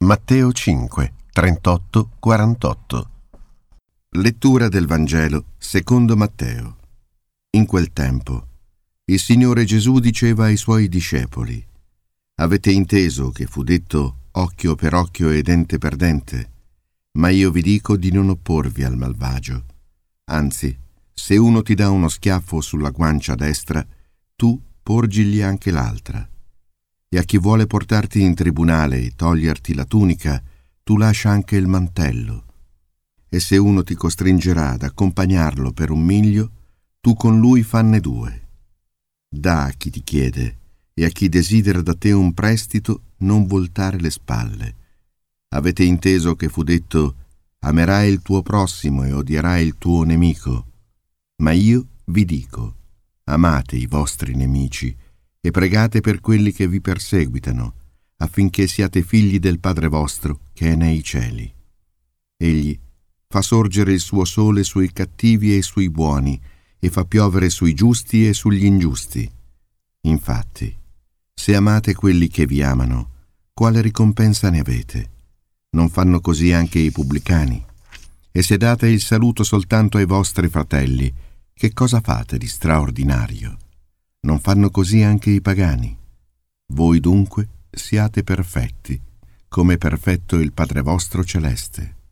Matteo 5, 38-48. Lettura del Vangelo secondo Matteo. In quel tempo, il Signore Gesù diceva ai Suoi discepoli: «Avete inteso che fu detto occhio per occhio e dente per dente? Ma io vi dico di non opporvi al malvagio. Anzi, se uno ti dà uno schiaffo sulla guancia destra, tu porgigli anche l'altra. E a chi vuole portarti in tribunale e toglierti la tunica, tu lascia anche il mantello. E se uno ti costringerà ad accompagnarlo per 1 miglio, tu con lui fanne 2. Dà a chi ti chiede, e a chi desidera da te un prestito non voltare le spalle. Avete inteso che fu detto: amerai il tuo prossimo e odierai il tuo nemico. Ma io vi dico: amate i vostri nemici e pregate per quelli che vi perseguitano, affinché siate figli del Padre vostro che è nei cieli. Egli fa sorgere il suo sole sui cattivi e sui buoni, e fa piovere sui giusti e sugli ingiusti. Infatti, se amate quelli che vi amano, quale ricompensa ne avete? Non fanno così anche i pubblicani? E se date il saluto soltanto ai vostri fratelli, che cosa fate di straordinario? Non fanno così anche i pagani? Voi dunque siate perfetti, come è perfetto il Padre vostro celeste.